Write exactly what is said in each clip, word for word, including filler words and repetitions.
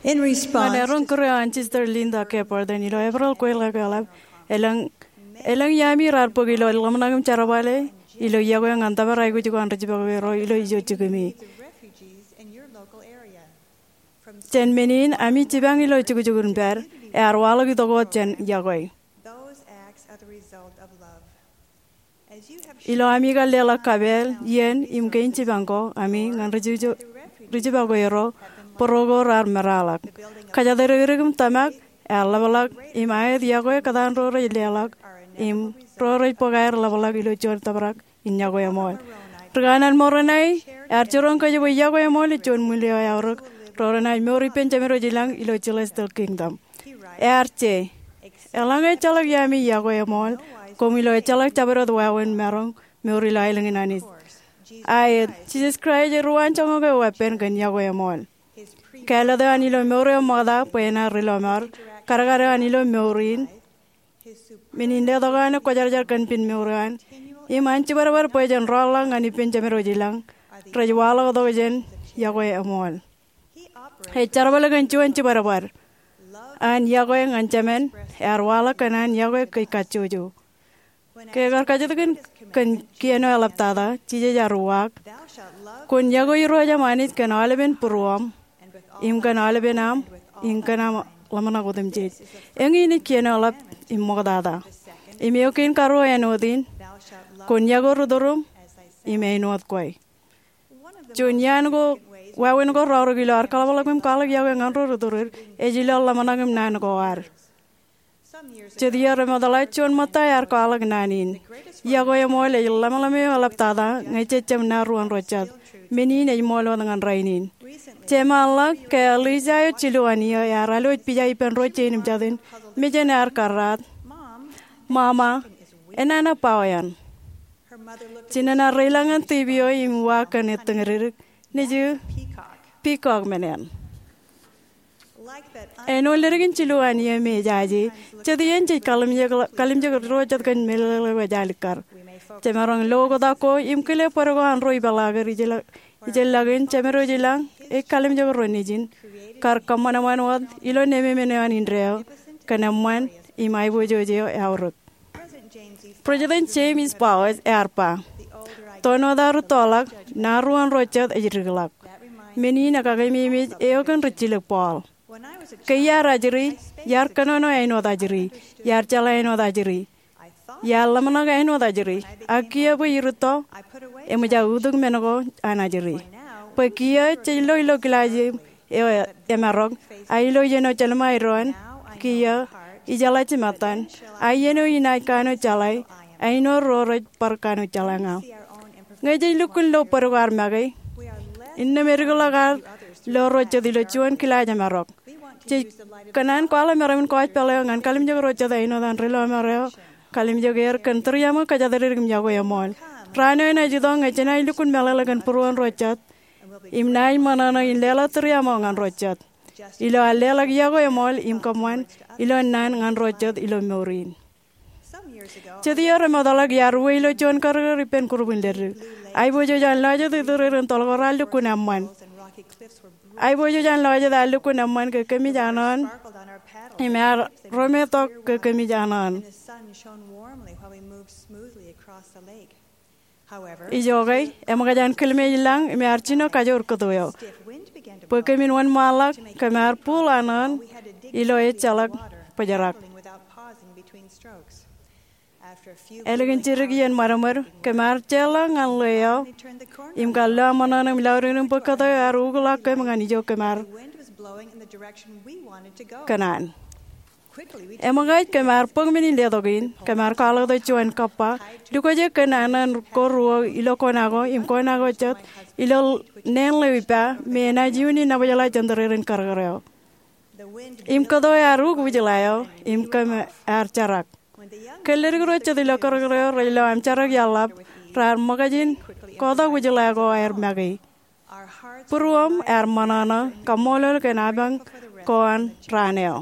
In response, Manerong Korean Sister Linda Kepper then ilo April Koila Galab elang elang yami rar pogilo lamanagam charabale ilo yago yang antaba raigo jugo antaji bagero ilo ijo chugumi Chen menin ami chibang ilo jugo jugun ber e arwalo gitogo chen yagoi ilo ami galela kabel yen imkein chibango ami ngantaji jugo rijibago yero Porogo rar meralak. Kajadere tamak, alabalak, im ayat yagoy kadan roro ilelak, im roro ipogair labalak ilo chor tabrak, in yagoy amol. Reganan moranay, archoron kajaboy yagoy amol, chon mulio yaurok, roranay mori penchamero jilang ilo celestial kingdom. Arche, elangay chalak yami yagoy amol, komilo chalak chabero dwawen merong, mori lailang inanis. Ayat, Jesus Christ ruan chongoge wepen kan yagoy amol. Kala de anilo meore moda pena rilomar karagara anilo meurin meninde dogane ko jar jar kan pin meuran iman ci barbar pojen rolang ani pin jamero jilang rajwalo dogen yagoy amol he charbala kan chuan ci barbar an yagoy nganchamen arwala kanan yagoy kai kachuju ke gar kajut kan kan kieno alaptada chije jaruak kun yagoy roja manit kan alben purwam Im kan albenam, im kanam lamana godem jej. Engi ni kiena alap im mogdada. Im yokin karo enodin. Konya go rudorum im enod koi. Chunyan go wawen go raro gilar kalabalak im kalag yawen anro rudorir. Ejila lamana gim nan go ar. Chediya remadalai chun matai ar kalag nanin. Yago yamole lamalame alap tada ngececem naruan rochad. Menin ay molo dengan rainin. Cemala ke Liza Chiluania ya ralo pijai penroche nim jadin mejen ar karat mama enana pawayan cinana relangan tibio im wakan etengerir neju peacock menen eno lergin Chiluania me jaji chediyen je kalim je kalim je rojat kan melele jalikar cemarang logo dako im kele parago roi balagar ijela ijelagen cemero jelang e kalim jago ronijin kar kamana manwad ilo neme menewan indreo kanaman imai bojojo auruk President James Powers erpa tono daru tolak naruan rochat ejirglak meni nakagami mi eokan rechilek pol kaya rajri yar kanono aino dajri yar chala aino dajri yar lamana aino dajri akia bo iruto emuja udug menogo anajri Pakia chilo ilo kilaji emarok ailo yeno chalma iron kia ijala chimatan ayeno inai kano chalai aino roro parkano chalanga ngaji lukun lo parwar magai inna mergulagar lo rocha dilo chuan kilaja marok chi kanan kwala meramin kwaj pele ngan kalim jog rocha daino dan relo mareo kalim joger kantriamo kajadarir gimjago yamol rano ina jidong ngajena lukun melalagan purwan rochat Imnai manana in lela triamo ngan rochat. Ilo alela yago yamol im kamwan ilo nan ngan rochat ilo meurin. Chediya remadala yaru ilo chon karga ripen kurubin der. Ai bojo jan laja de duren tolgoral lukun amman. Ai bojo jan laja da lukun amman ke kemi janan. Imar rometo ke kemi janan. Ijogai emagajan kelme ilang me archino kajor kodoyo pokemin wan malak kamar pulanan ilo e chalak pajarak elegin chirigian maramar kamar chala ngalleyo im kalla manana milaurin pokato arugula ke manganijo kamar kanan Emagai kamar pagmini ledogin kamar kalo do chuan kappa duko je kananan koruo ilo konago im konago chat ilo nenle wipa mena jiuni na bajala chandaren kargareo im kado yaru gujalayo im kam archarak keller gro chat ilo kargareo relo am charak yalap rar magajin kodo gujalago air magai puruam er manana kamolol kenabang koan raneo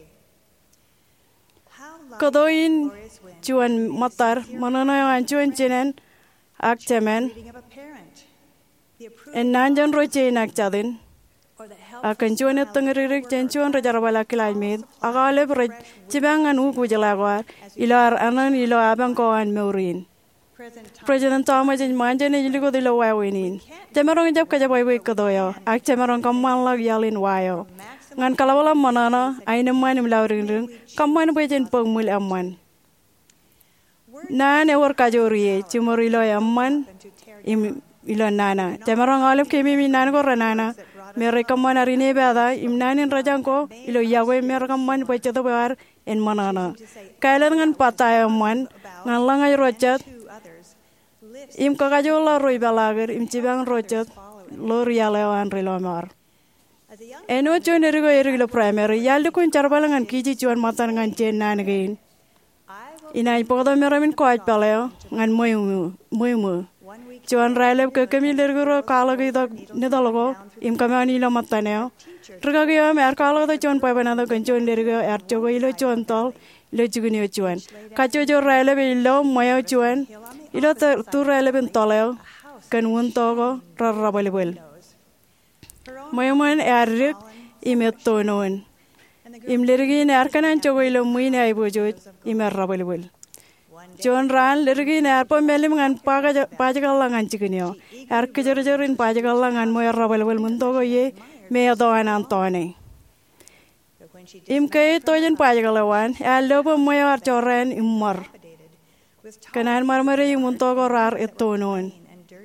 Kodoin chuan matar manana yang chuan chenen ak cemen en nanjan roche nak chadin akan cuan et tengeririk jen cuan raja rabala kilai med agale ber cibangan u kujalagwar ilar anan ilo abang koan meurin President Thomas jen manja ne jiligo dilo wawinin jamarong jab kaja boy boy kadoyo ak jamarong kamal lag yalin wayo ngan kalawala manana ainem manim lauring ring kamman boy jen pengmul amman na ne war kajoriye cimori lo amman im ilo nana jamarong alep kemi mi nan ko ranana mere kamman arine bada imnanin rajangko ilo yawe mere kamman pachata bar en manana kailan ngan patay amman ngan langay rochat im kakajola roy balager im cibang rochat lo rialewan rilomar eno chon erigo eriglo primary yalde kun charbalangan kiji chuan matan ngan chen nan gain inai podo meramin koaj paleo ngan moymu moymu Chuan railep ke kemi lerguro kala kita nedalogo im kamani lo mataneo. Terga kaya mer kala kita chuan pai banado kencun lergo er cogo ilo chuan tol ilo cuguni chuan. Kacu jo railep ilo moyo chuan ilo tu railep entoleo kan un togo rarrabalebel. Moyo man erik imetonoen. Im lergi ner kanan cogo ilo muin ai bojot imer rabalebel. John Ran lergi ner po melim ngan paga pajagallangan cikinio. Er kejar-kejarin pajagallangan mo rabal-bal muntogo ye me doan antone. Im kay tojen pajagalawan er lobo mo ar choren immar. Kanan marmari muntogo rar etonon.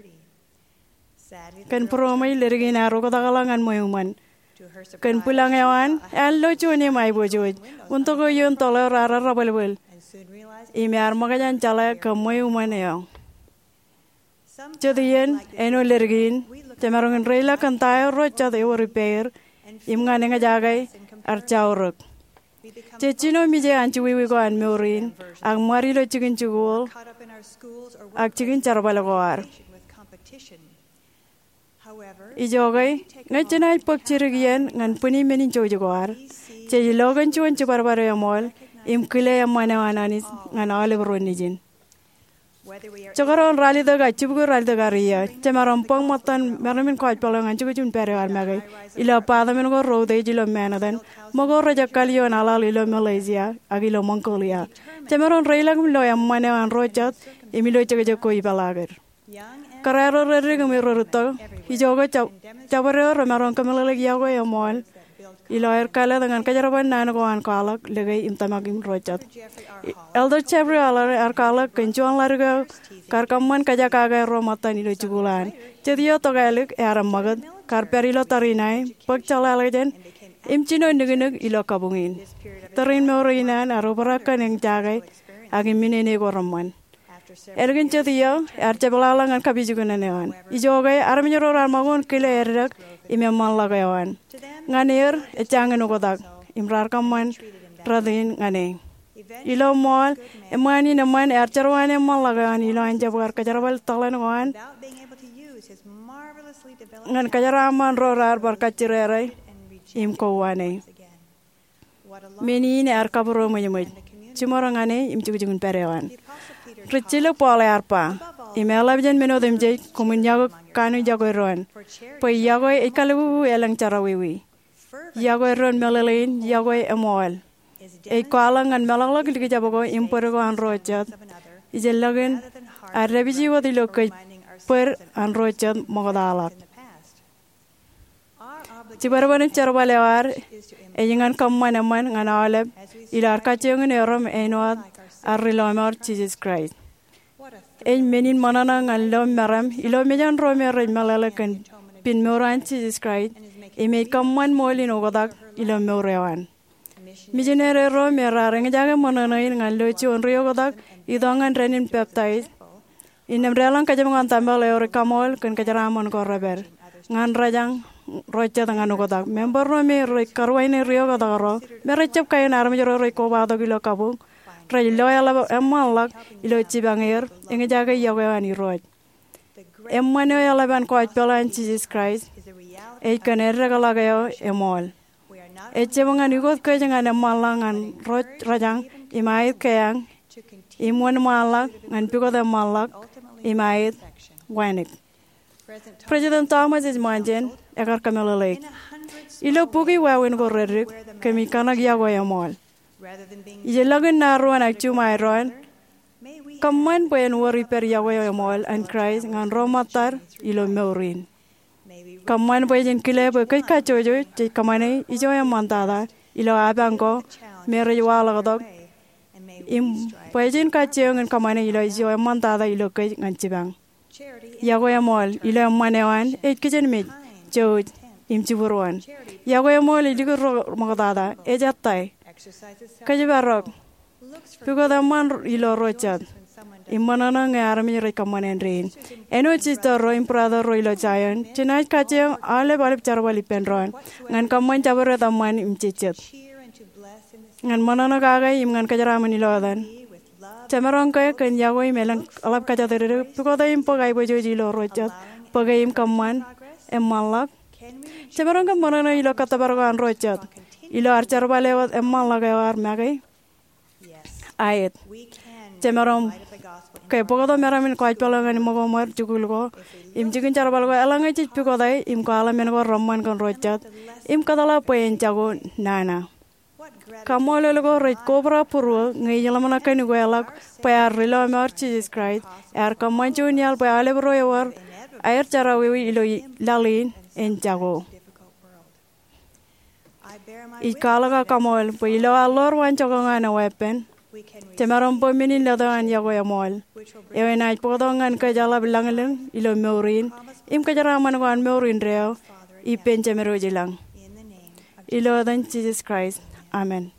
Kan promai lergi ner ko dagalangan mo yuman. Kan pulang ewan er lo chuni mai bojoj. Muntogo yon tolo rar rabal-bal. Imiar magajan cala ke moy umaneo. Jadian eno lergin, jamarungan rela kantayo rocha de repair, im ngane ngajagai archauruk. Cecino mije anci wiwi ko an meurin, ang marilo chicken chugul, ak chicken charbalagoar. Ijogai, ngajanay pagchirigian ngan puni menin chojogoar, cejilogan chuan chuparbaro yamol, im kile amana ananis ngan ale bronijin chokaron rali daga chibugo rali daga riya chamaron pong matan meramin koaj palongan chibu chun pere ar magai ila pada men go rode jilo menadan mogo raja kalion ala ilo Malaysia agilo Mongolia chamaron reilag lo amana an rochat imilo chege koi balager kararo rere gumiro ruto ijogo chabare romaron kamalag yago yamol ilo air kala dengan kajaraban nana koan kalak legai imtamagim rochat elder chabri alar air kalak kencuan larga karkaman kaja kaga romatan ilo cugulan cedio togalik aram magad karperilo tarinai pagchala legend imcino negeneg ilo kabungin tarin morinan arobarakan yang jagai agim minene goroman Ergin cedio air cebalalangan kabijugunanewan ijogai armijoro armagun kile erdak imyaman lagayawan nganir echangen ugodak imrar kaman radin ngane ilo mol emani naman ercerwan emal lagan ilo anjabgar kajarabal talan wan ngan kajaraman rorar barkacirerai im kowane menine er kabro menyemut cumorangane im cugujugun perewan Ricilo pole arpa imela bijan menodem jay kumunyago kanu jago ron po yago ikalu elang carawiwi yago ron melelin yago emol e kalangan melalag ligi jabogo imporgo an rochat ijelagen arrebiji wadilo kay per an rochat mogodalak cibarban charbalewar ejengan kamanaman nganaleb ilar kachengen erom enod arrilomar Jesus Christ en menin manana ngan lom maram ilo mejan romer malalakan pin moran Jesus Christ e me kamman molin ogodak ilo morewan mijenere romer areng jaga manana ngan lochi onrio godak idongan renin peptide inem relang kajamangan tambal eore kamol kan kajaramon korreber ngan rajang rocha dengan ogodak member romer karwaine rio godaro merecep kayen armejoro ko bado kilo kabung Rai loyal emalak ilo cibanger engejaga yawani roj. Emmano yalaban koach pelan Jesus Christ. E kanerra galagayo emol. E cebangan igot kajangan emalangan roj rajang imait kayang imwan malak ngan pigot emalak imait wanik. President Thomas is manjen ekar kamelolek. ilo pugi wawin ko rerik kemi kanak yago ya mol. Ijelagan naruan ak cumai roan. Kaman poen wari per yago ya mol and Christ ngan romatar ilo meurin. Kaman poen kile po kai kacojo cik kamane ijo ya mantada ilo abangko mere wala godok. Im poen kaceo ngan kamane ilo ijo ya mantada ilo kai ngan cibang. Yago ya mol ilo ya manewan et kijen mit jod im ciburuan. Yago ya mol ilo ro magadada ejatai. Kajibarok. Piko da man ilo rochat. Imanana ngarami re kamanen rein. Eno chito ro imprado ro ilo jayan. Chinaj kaceng ale balip charwali penron. Ngan kaman cabare da man im chichet. Ngan manana kagay im ngan kajaraman ilo adan. Camerong kaya kan yago im elang alap kaca tere. Piko da im pagay bojo ilo rochat. Pagay im kaman em malak. Camerong kan manana ilo kata bargan rochat. Ilo archar balewat em malak ewar magay. Ayat. Camerong kaya poko da meramin ko ajpalangan im mo mar jugul ko. Im jikin cara balgo elang aja piko da im ko alamen ko roman kan rochat. Im katala poen jago nana. Kamu lele ko reit kobra puru ngai jalamana kani ko elak payar rilo mar Jesus Christ. Er kaman junial payar ale bro yawar. Air cara wewi ilo lalin en jago. Ikala ka kamol po ilo alor wan chokongan na weapon. Cameron po minin ladangan yago ya mol. Ewe na ipodongan ka jala bilangalang ilo meurin. Im ka jaraman ko an meurin reo. Ipen camero jilang. Ilo dan Jesus Christ. Amen.